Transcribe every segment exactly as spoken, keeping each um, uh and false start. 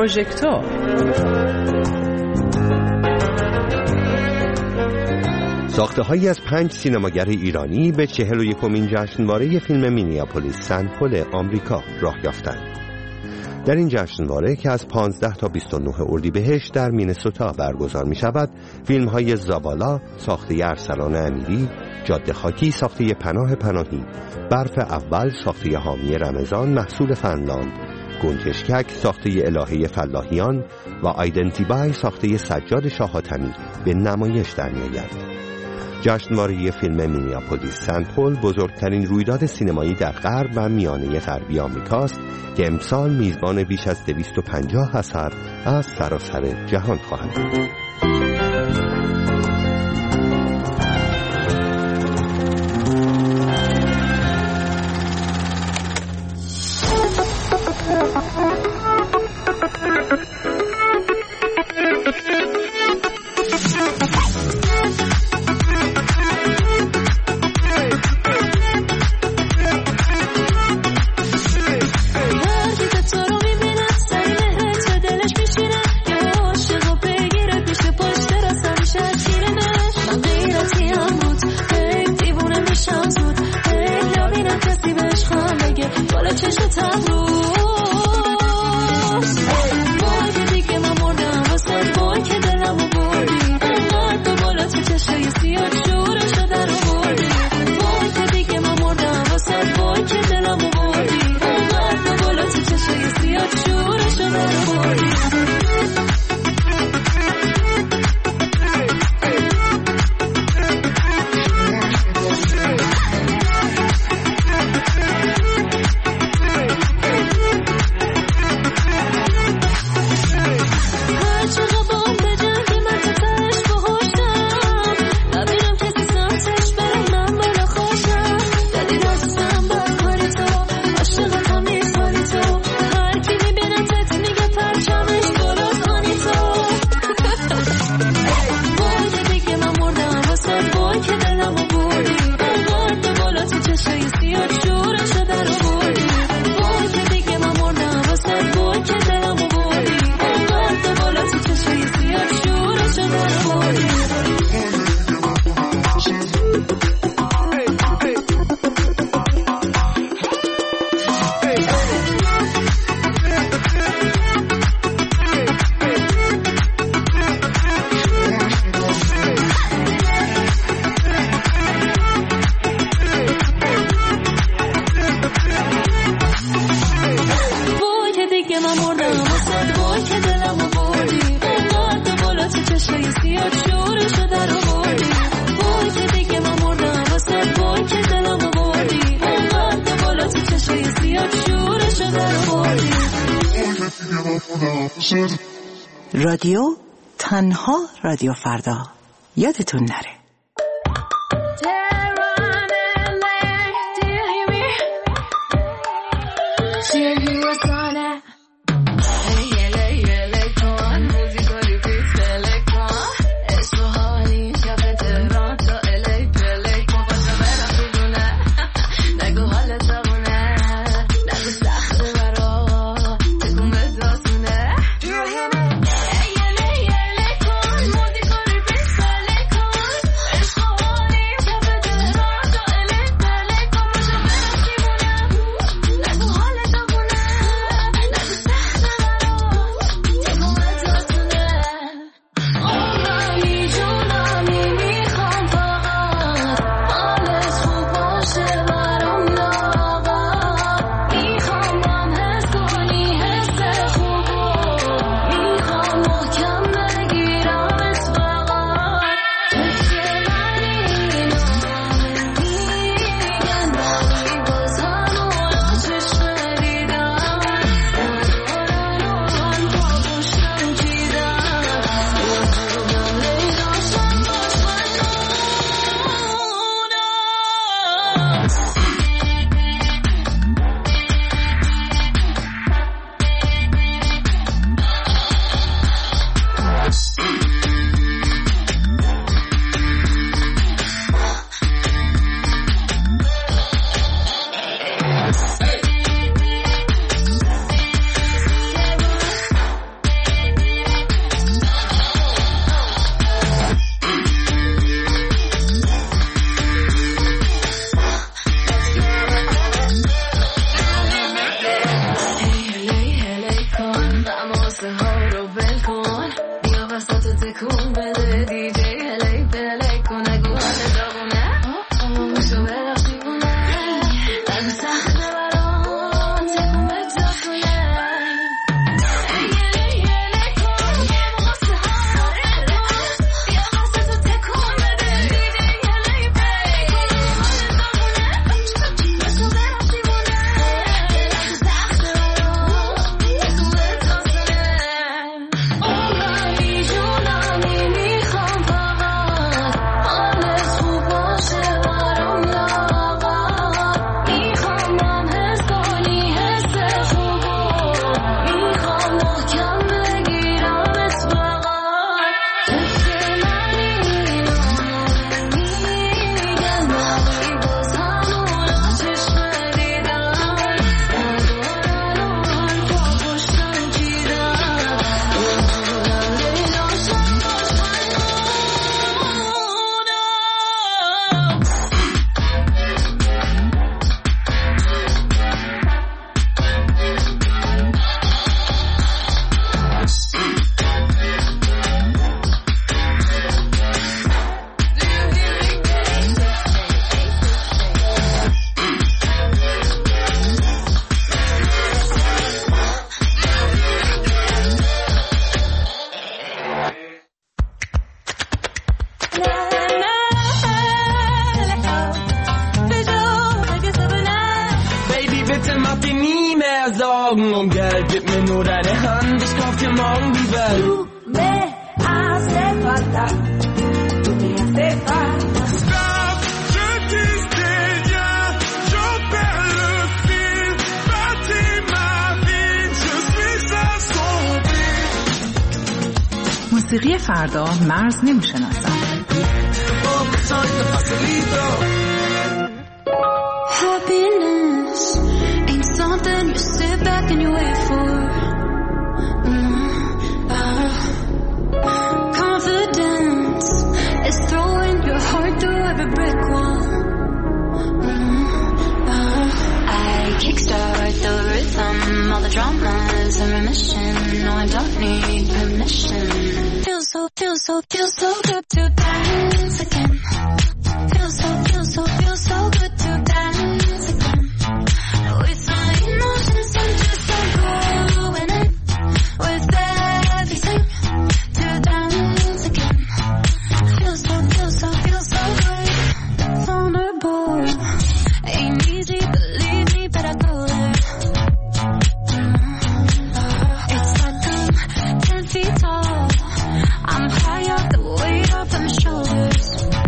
پروژکتور. ساخته‌هایی از پنج سینماگر ایرانی به چهل و یکمین جشنواره فیلم مینیاپولیس سنت پل آمریکا راه یافتند. در این جشنواره که از پانزده تا بیست و نه اردیبهشت در مینسوتا برگزار می شود، فیلم های زابالا ساخته ارسلان امیری، جاده خاکی ساخته پناه پناهی، برف اول ساخته حامی رمضان محصول فنلاند، گنجشکک ساخته الهه فلاحیان و آیدنتیبای ساخته سجاد شاه حاتمی به نمایش در می آید. جشنواره فیلم مینیاپولیس سنت پل بزرگترین رویداد سینمایی در غرب و میانه غربی آمریکاست که امسال میزبان بیش از دویست و پنجاه اثر از سراسر جهان خواهد بود. رادیو تنها رادیو فردا، یادتون نره. morgen um Geld, gib mir nur deine Hand, ich kauf dir morgen die Welt. Du me hace falta, tu me hace falta. Stop, je disais bien, je perds le fil, bâtis ma vie, je suis assombri. موسیقی فردا مرز نمیشناسد. Happiness ain't something you sit back and you wait for. Mm, uh, confidence is throwing your heart through every brick wall. Mm, uh, I kickstart the rhythm, all the drama's in remission. No, I don't need permission. Feels so, feels so, feels so good to dance again. Feels so, feels so, feels so good to dance again. With my emotions, I'm just like going in with everything to dance again. Feels so, feels so, feels so good. Vulnerable, ain't easy, believe me, but I go there. It's like I'm ten feet tall. I'm high up, the weight off of my shoulders.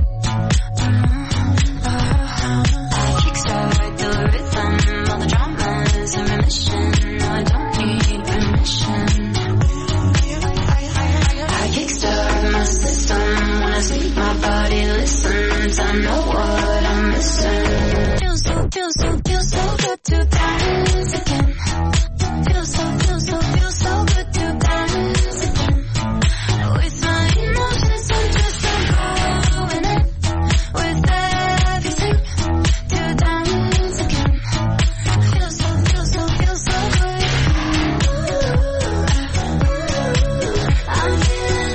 My body listens, I know what I'm missing. Feels so, feels so, feels so good to dance again. Feels so, feels so, feels so good to dance again. With my emotions, I'm just like going in with everything to dance again. Feels so, feels so, feels so good. I'm feeling.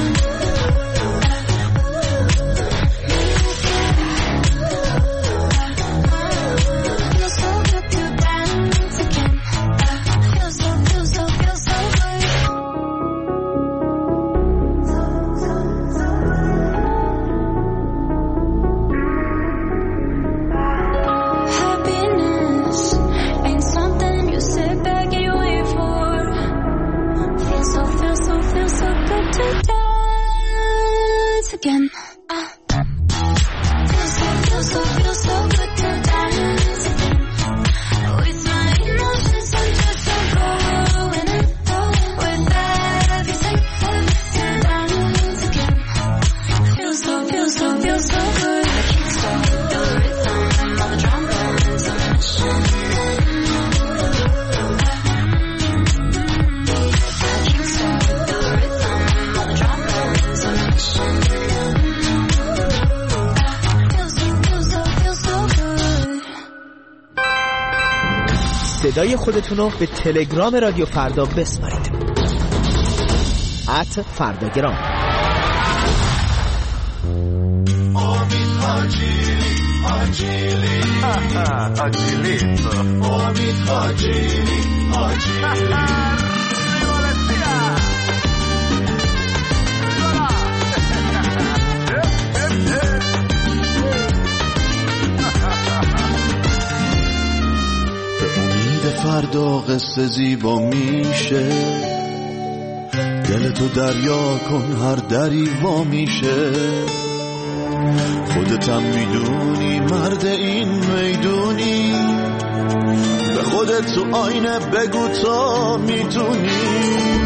Again. Uh. Feels so, feels so, feels so good to dance again. With my emotions, I'm just so going in with everything to dance again. Feels so, feels so, feels so good. I kickstart the rhythm, all the drums on a mission. I kickstart the rhythm, all the drums on a mission. صدای خودتون رو به تلگرام رادیو فردا بسپارید. ات فرداگرام. امید حاجیلی حاجیلی حاجیلیتو امید حاجیلی حاجیلی فردا قصه زیبا میشه، دلتو دریا کن هر دری وا میشه. خودتم میدونی مرد این میدونی، به خودت تو آینه بگو تا میتونی.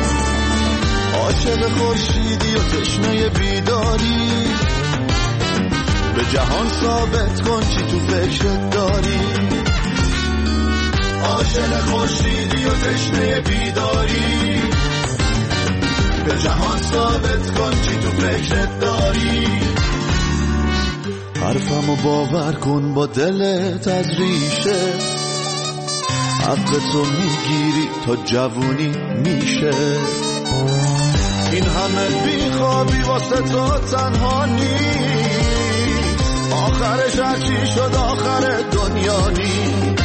عاشق خورشیدی و تشنه بیداری، به جهان ثابت کن چی تو فکرت داری. عاشق خورشیدی و تشنه بیداری، به جهان ثابت کن چی تو فکرت داری. حرفمو باور کن با دلت از ریشه، حقتو میگیری تا جوونی میشه. این همه بیخوابی واسه تو تنها نیست، آخرش هرچی شد آخر دنیا نیست.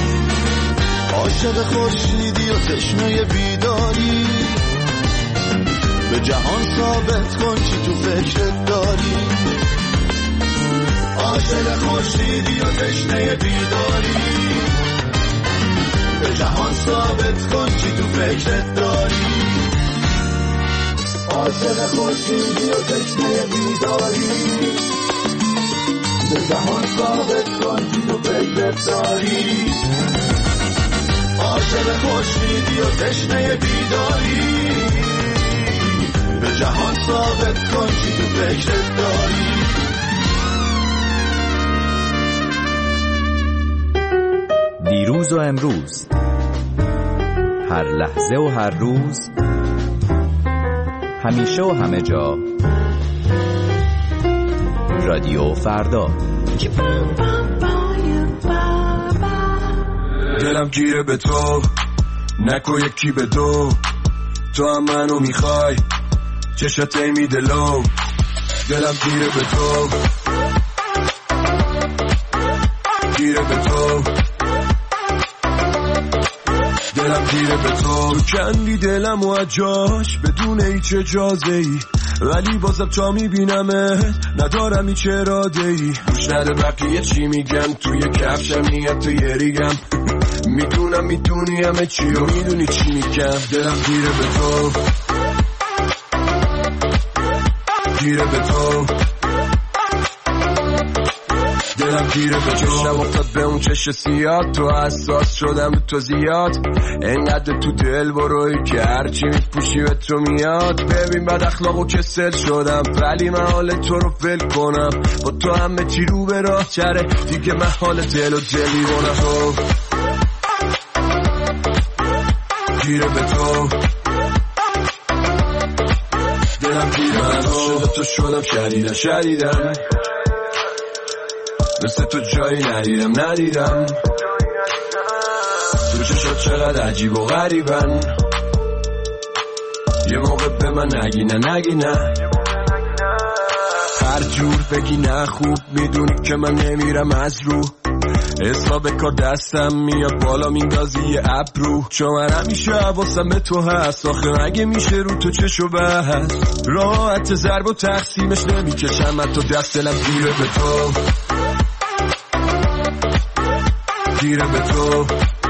عاشق خورشیدی و تشنه بیداری، به جهان ثابت کن چی تو فکرت داری. عاشق خورشیدی و تشنه بیداری، به جهان ثابت فکرت داری، عاشق خورشیدی و تشنه بیداری، به جهان ثابت کن که تو فکرت داری، عاشق خورشیدی و تشنه بیداری، به جهان ثابت کن که تو فکرت داری. دیروز و امروز، هر لحظه و هر روز، همیشه و همه جا، رادیو فردا. دلم گیره به تو، نکو یکی به دو، تو هم منو میخوای، چشات میده لو. دلم گیره به تو، گیره به تو، دلم گیره به تو. کندی دلم و جاش بدون هیچ اجازه ای، ولی بازم تا میبینمت ندارم هیچ اراده ای. گوش نده بقیه چی میگن، توی کفشم میاد تو یه ریگم، میدونم میدونی همه چی و میدونی چی میگم. دلم گیره به تو، گیره به تو، دلم گیره به تو. چشم افتاد به اون چش سیاد، تو حساس شدم تو زیاد، انقدر تو دل بروی که هرچی میپوشی به تو میاد. ببین بد اخلاق و کسل شدم، ولی من حال تو رو ول کنم، با تو همه چی رو به راه چره دیگه، من حال دل و دلی بونم. تو گیره به تو، دلم گیره به تو. تو شدم شدیدم شدیدم، مثل تو جایی ندیدم ندیدم، تو چشات چقدر عجیب و غریبن، یه موقع به من نگی نه نگی نه، هر جور بگی نه خوب میدونی که من نمیرم از رو، حساب کار دستم میاد بالا میندازی یه ابرو، چون من همیشه حواسم به تو هست، آخه مگه میشه رو تو چشو بس، راحت ضرب و تقسیمش نمیکشم من تو دست. دلم گیره به تو، گیره به تو،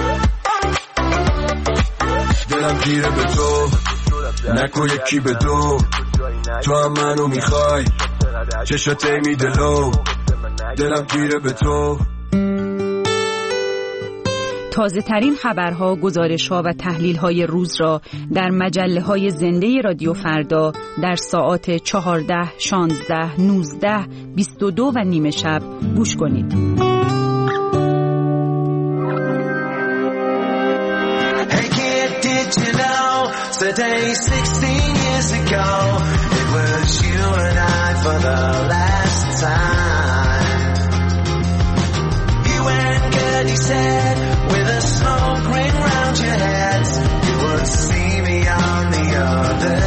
دلم گیره به تو، نکو یکی به دو، تو هم منو میخوای، چشات میده لو. دلم گیره به تو. تازه ترین خبرها، گزارش‌ها و تحلیل‌های روز را در مجله‌های زنده رادیو فردا در ساعات چهارده، شانزده، نوزده، بیست و دو و نیمه شب گوش کنید. Today, sixteen years ago, it was you and I for the last time. You and Gertie said, with a smoke ring round your heads, you would see me on the other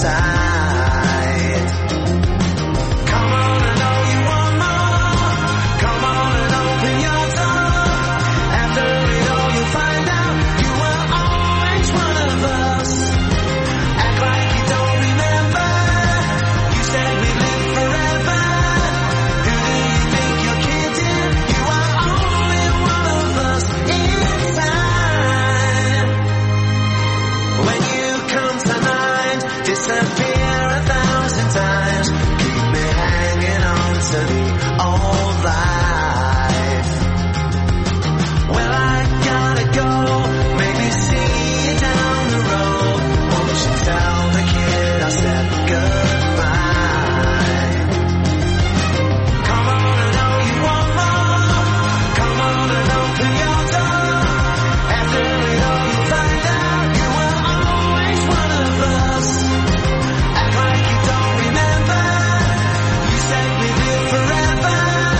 side. Come on, I know you want more. Come on and open your door. After it all, you'll find out you were always one of us. Like you don't remember, you said we live forever. Who do you think you're kidding? You are only one of us in time. When you come to mind, disappear a thousand times. Keep me hanging on to the old life. Well, I gotta go, maybe see you down the road. Won't you tell the kid I said goodbye? Come on, I know you want more. Come on and open your door. After it all, you find out you were always one of us. Act like you don't remember. You said we live forever.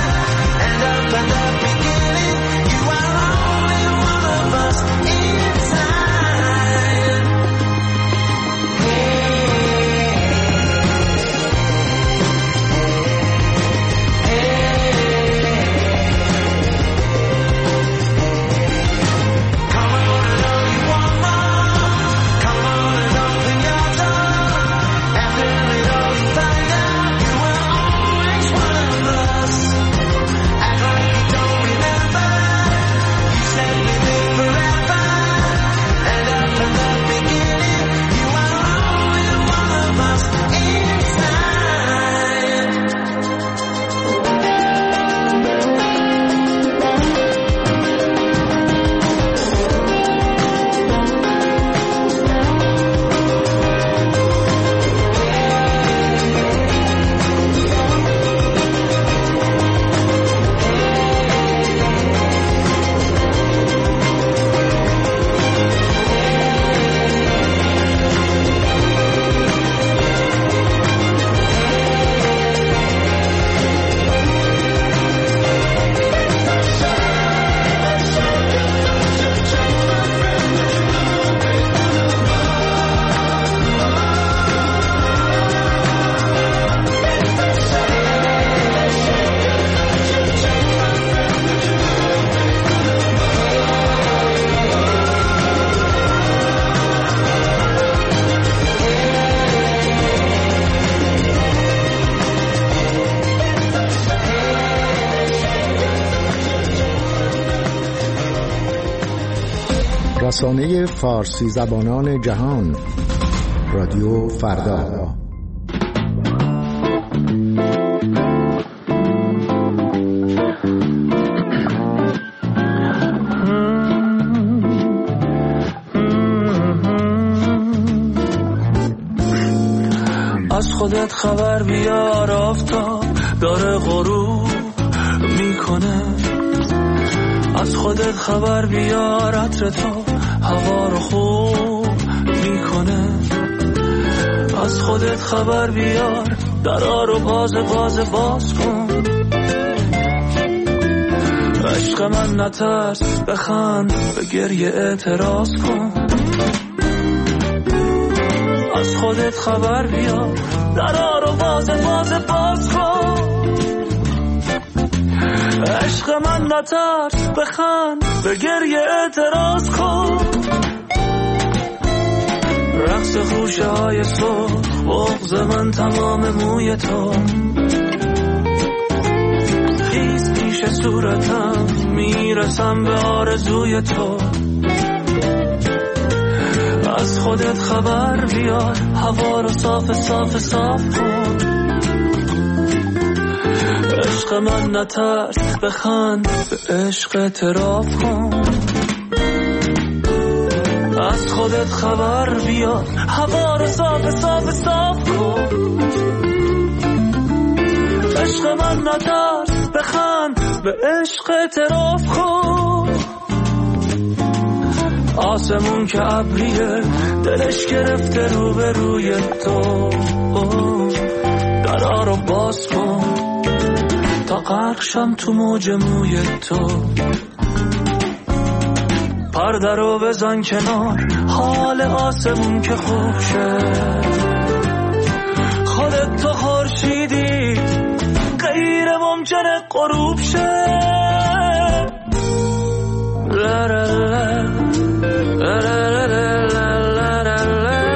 رسانه فارسی زبانان جهان، رادیو فردا. از خودت خبر بیار، آفتاب داره غروب میکنه. از خودت خبر بیار، عطر تو هوا رو خوب میکنه. از خودت خبر بیار، درا رو باز باز باز کن. عشق من نترس، بخند، به گریه اعتراض کن. از خودت خبر بیار، درا رو باز باز باز کن. عشق من نترس، بخند، به گریه اعتراض کن. رقص خوشه های صبح، بغض من تمام موی تو. خیز پیش صورتم، میرسم به آرزوی تو. از خودت خبر بیار، هوا رو صاف صاف صاف کن. عشق من نترس، بخند، به عشق اعتراف کن. از خودت خبر بیار، هوا رو صاف صاف صاف کن. عشق من نترس، بخند، به عشق اعتراف کن. آسمون که ابریه، دلش گرفته رو به روی تو. درا رو باز کن تا غرق شم تو موج موی تو. پرده رو بزن کنار، حال آسمون که خوب شه. خودت تو خورشیدی، غیر ممکنه غروب شه. لا لا لا لا لا لا لا لا لا.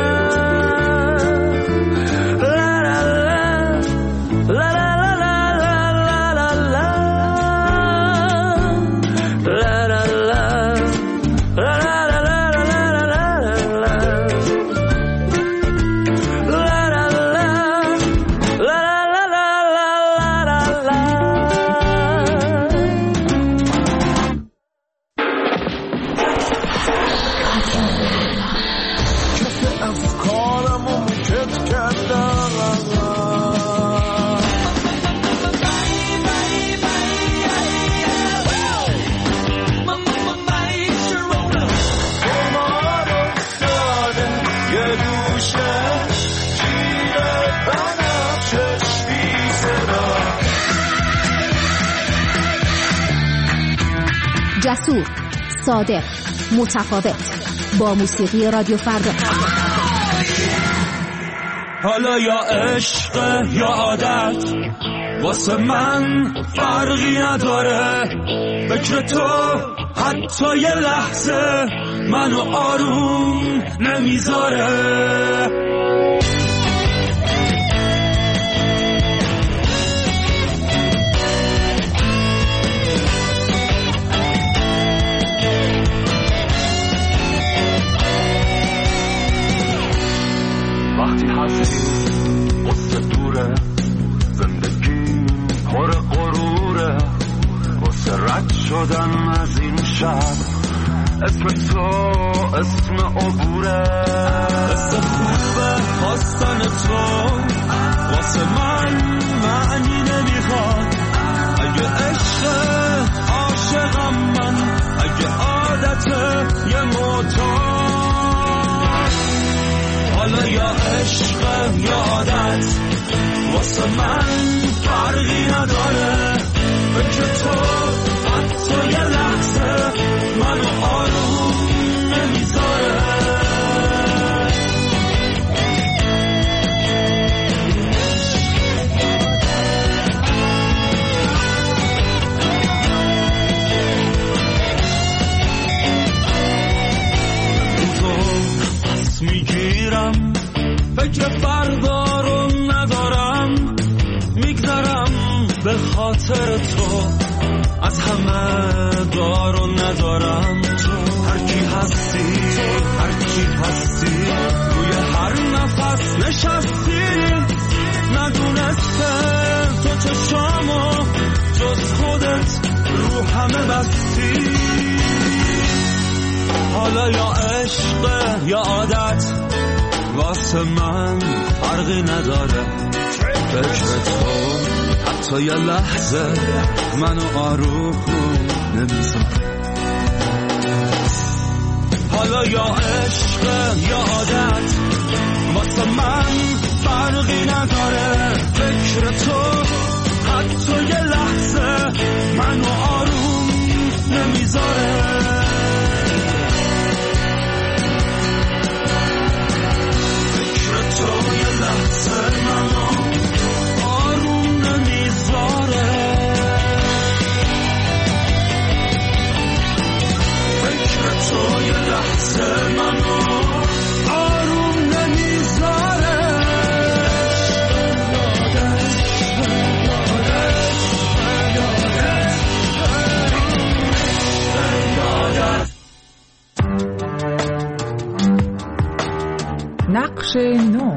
جسور، صادق، متفاوت، با موسیقی رادیو فردا. حالا یا عشق یا عادت، واسه من فرقی نداره. فکر تو حتی یه لحظه منو آروم نمیذاره. وقتی هستی واسه دوره، زندگی پر غروره. واسه رد شدن از این شب، اسم تو اسم عبوره. اسم خوبه خواستن تو، واسه من معنی نمیخواد. اگه عشق عاشقم من، اگه عادت یه معتاد. حالا یا عشق یا عادت، واسه من فرقی نداره. فکر تو حتی یه لحظه منو آروم نمیذاره. تو پس میگیرم، فکر فردا رو ندارم. میگذرم به خاطر تو، از همه دارو ندارم. تو هر کی هستی هرچی هستی روی هر نفس نشستی ندونستم تو چشامو جز خودت رو همه بستی حالا یا عشق یا عادت واسه من فرقی نداره فکر تو حتی یه لحظه منو آروم نمیذاره حالا یا عشق یا عادت واسه من فرقی نداره فکر تو حتی یه لحظه منو آروم نمیذاره فکر تو یه لحظه منو آروم نمیذاره فکر تو یه لحظه منو آروم نمیذاره نقش نو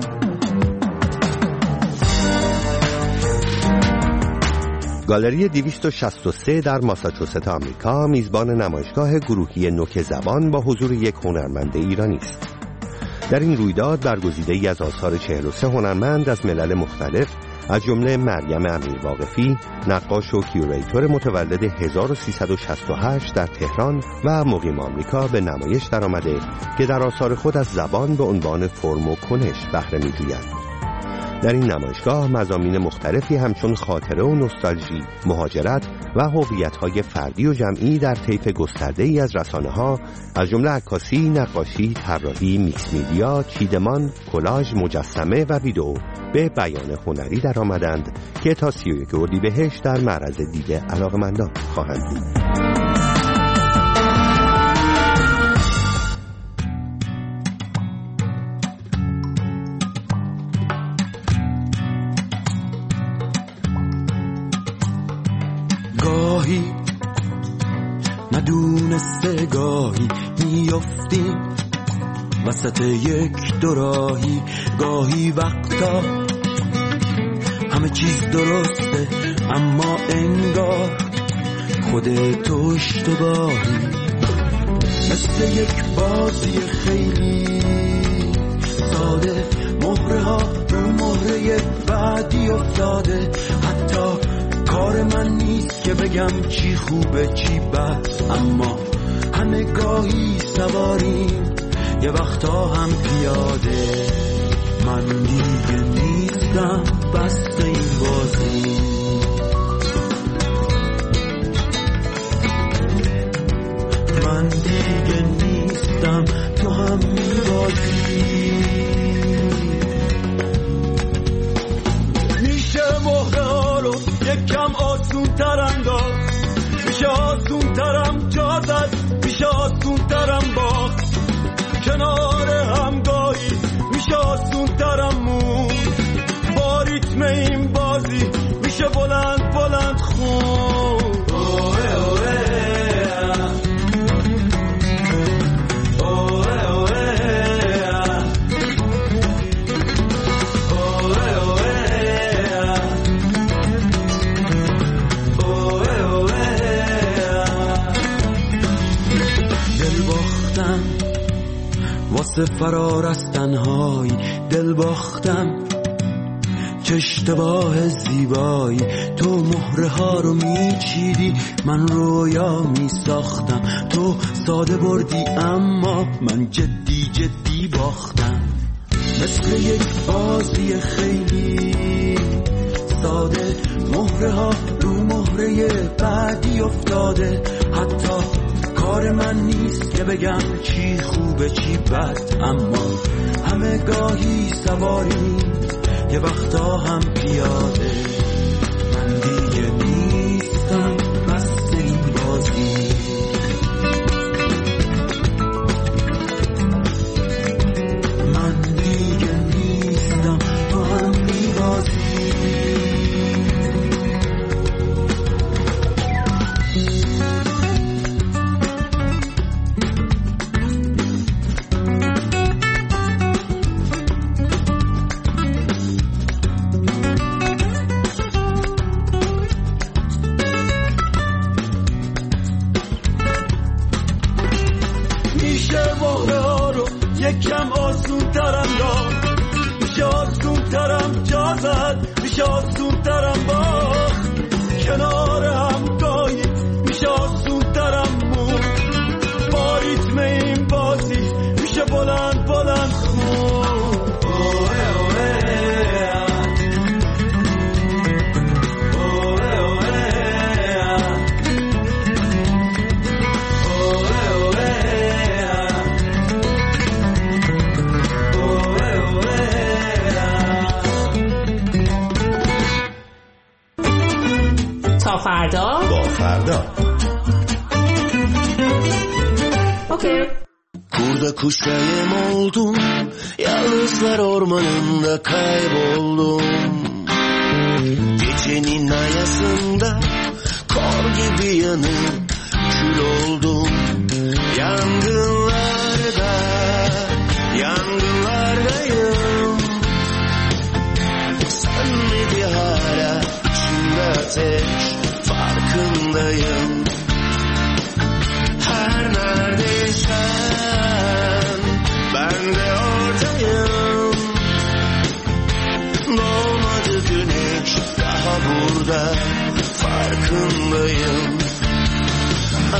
گالری دویست و شصت و سه در ماساچوست آمریکا میزبان نمایشگاه گروهی نوک زبان با حضور یک هنرمند ایرانی است. در این رویداد برگزیده‌ای از آثار چهل و سه هنرمند از ملل مختلف از جمله مریم امیرواقفی، نقاش و کیوریتور متولد هزار و سیصد و شصت و هشت در تهران و مقیم آمریکا به نمایش درآمده که در آثار خود از زبان به عنوان فرم و کنش بهره می‌جویند. در این نمایشگاه مضامین مختلفی همچون خاطره و نوستالژی، مهاجرت و هویت‌های فردی و جمعی در طیف گسترده‌ای از رسانه‌ها از جمله عکاسی، نقاشی، طراحی، میکس میدیا، چیدمان، کلاژ، مجسمه و ویدئو به بیان هنری درآمدند که تا سی و یک اردیبهشت در معرض دید علاقه‌مندان خواهند بود. گاهی ندونسته گاهی میافتیم وسط یک دوراهی گاهی وقتا همه چیز درسته اما انگار خودتو اشتباهی مثل یک بازی خیلی ساده مهره ها رو مهره بعدی افتاده حتی کار من نیست که بگم چی خوبه چی بد اما همه گاهی سواریم یه وقتا هم پیاده من دیگه نیستم بسته این بازی من دیگه نیستم تو هم میبازی میشه مهره ها رو یکم آسون تر انداز میشه آسون ترم جا زد میشه آسون ترم باخت کنار همگاهی میشه آسون ترم مون با ریتم این بازی میشه بلند بلند خون اوه اوه واسه فرار از تنهایی دل باختم چه اشتباه زیبایی تو مهره ها رو میچیدی من رویا میساختم تو ساده بردی اما من جدی جدی باختم مثل یک بازی خیلی ساده مهره ها رو مهره بعدی افتاده حتی کار من نیست که بگم چی خوبه چی بد اما همه گاهی سواریم یه وقتا هم پیاده من دیگه نیستم بس این بازی من دیگه نیستم تو هم میبازی یکم آسون ترم داد، میشه آسون ترم جا زد، میشه آسون ترم باخت، کنار هم گاهی میشه آسون ترم مون، با ریتم این بازی میشه بلند بلند خون. تا فردا با فردا. Okey. Kurda kuş yayım oldum, yalnızlar ormanında kayboldum. Gecenin ayasında kor gibi yanıp kül oldum. Yangınlarda, yangınlardayım. Sönmedi hala içimde ateş, farkındayım. Her neredeysen ben de oradayım. Doğmadı güneş daha burada, farkındayım. Aa,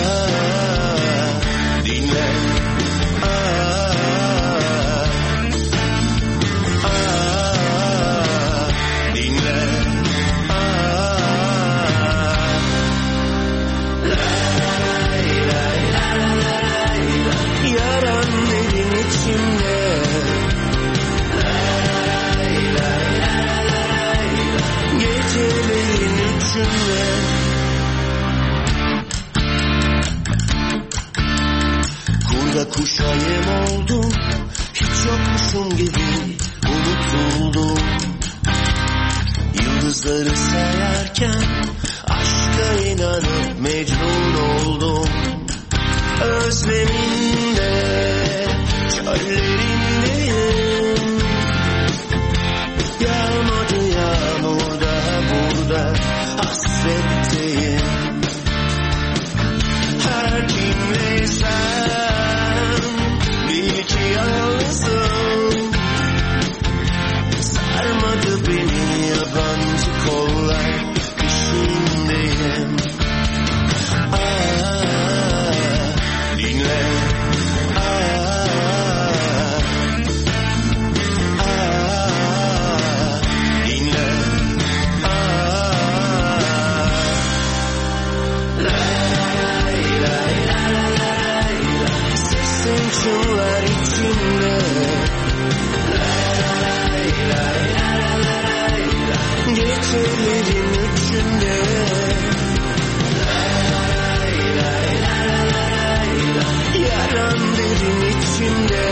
dinle. Aa, aa, dinle. Aa, lay lay lay lay lay. Yaran derin içimde. Lay lay lay lay lay. Gecelerin üçünde. Kurda kuşa yem oldum, hiç yokmuşum gibi unutuldum. Yıldızları sayarken aşka inanıp mecnun oldum. Özleminde, çöllerindeyim. Yağmadı yağmur daha burada, hasretteyim. Her kimleysem bil ki yalnızım. Sarmadı beni yabancı kollar, peşindeyim. Aa, dinle. Aa, aa, dinle. Aa, lay lay lay lay. Sesin çınlar içimde. Lay lay lay lay. Gecelerin üçünde. Lay lay lay lay. Yaran derin içimde.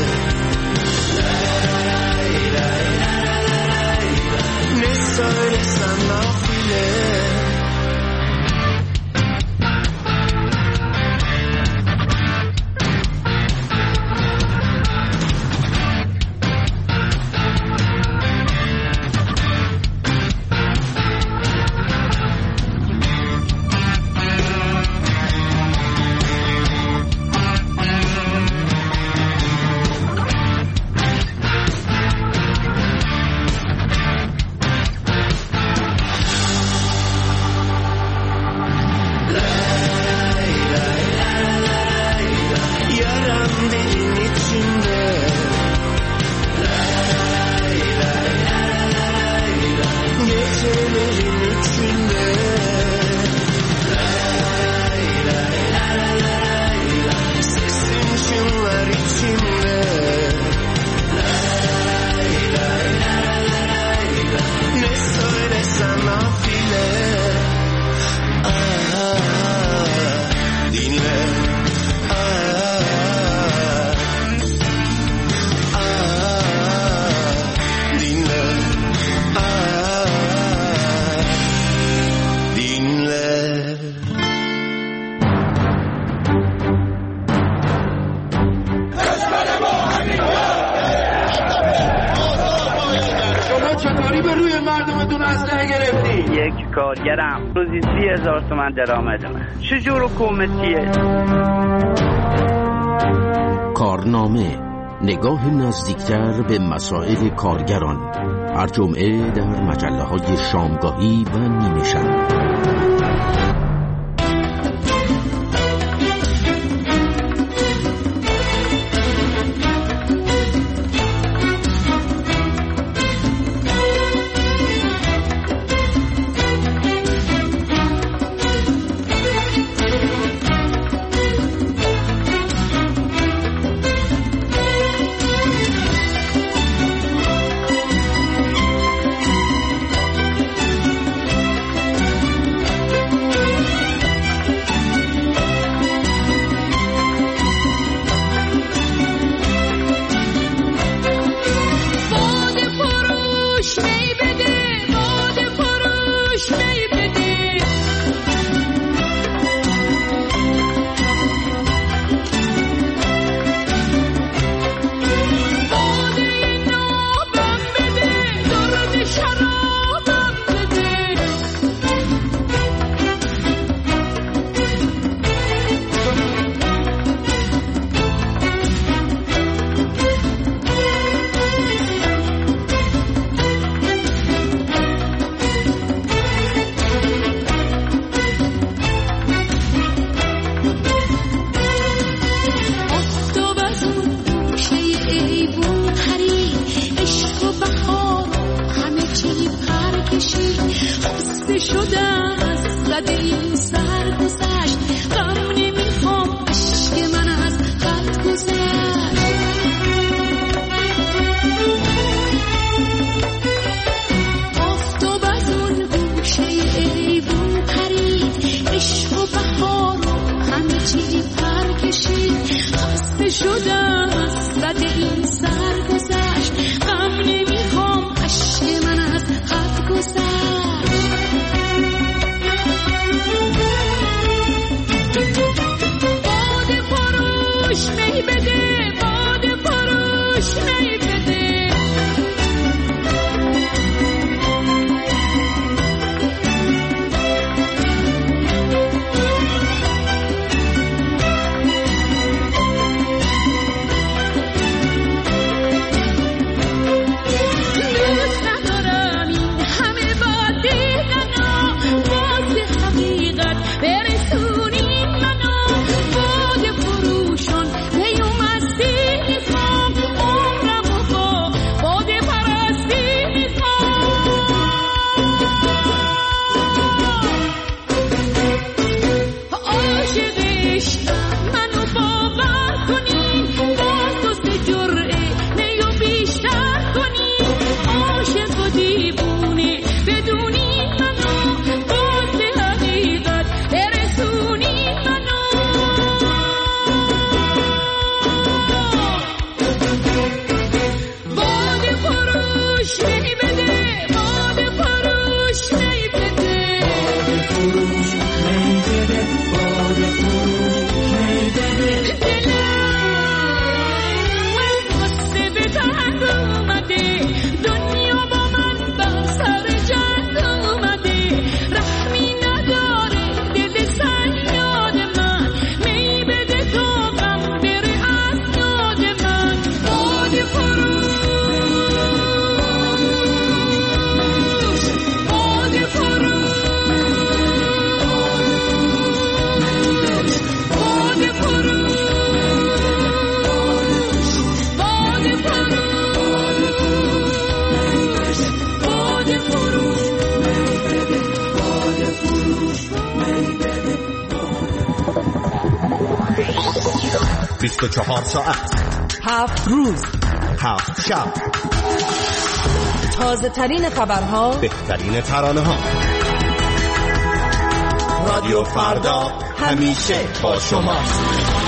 Lay lay lay. Ne söylesem nafile. Yaran derin içimde. Lay lay lay. Gecelerin üçünde. Lay lay lay. Sesin çınlar içimde. Lay lay lay. Ne söylesem nafile. Aa, dinle. Aa, aa, dinle. Aa, dinle. شما چطوری به روی مردمتون اسلحه گرفتی؟ یک کارگرم روزی سی هزار تومن درآمدمه. چجور حکومتیه؟ کارنامه نگاه نزدیکتر به مسائل کارگران، هر جمعه در مجله‌های شامگاهی و نیمه شب. بیست و چهار ساعت، هفت روز، هفت شب، تازه ترین خبرها، بهترین ترانه ها. رادیو فردا همیشه با شما.